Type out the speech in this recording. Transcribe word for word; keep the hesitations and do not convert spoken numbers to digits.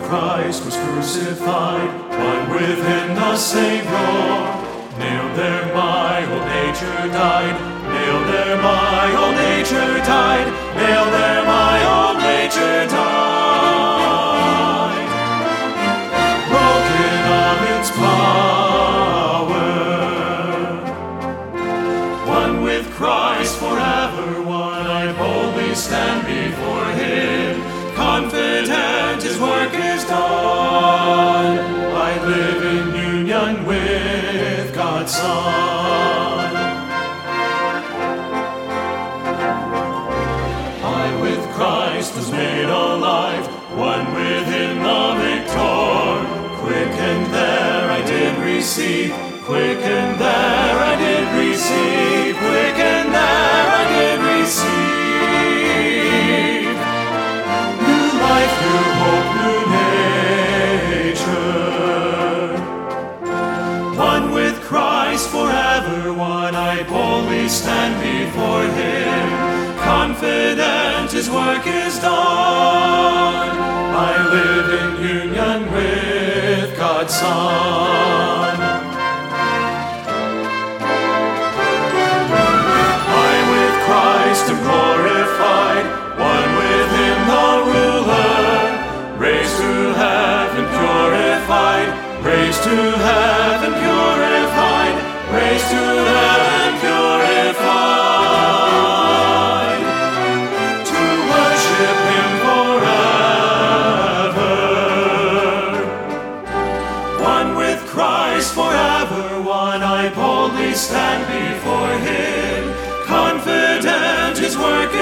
Christ was crucified, one with him the Savior. Nailed there my old nature died, nailed there my old nature died, nailed there my old nature died. Broken of its power, one with Christ forever, one I boldly stand before him, confident his work is done. I live in union with God's Son. I with Christ was made alive, one with him the victor. Quick and there I did receive, quick and there I did receive, quick and there I did receive. New life, new hope, new nature. One with Christ forever, one I boldly stand before him, confident his work is done. I live in union with God's Son. I with Christ am glorified, one with him the ruler, raised to heaven purified, raised to heaven purified, raised to heaven purified, to worship him forever. One with Christ forever, one I boldly stand before him, confident his work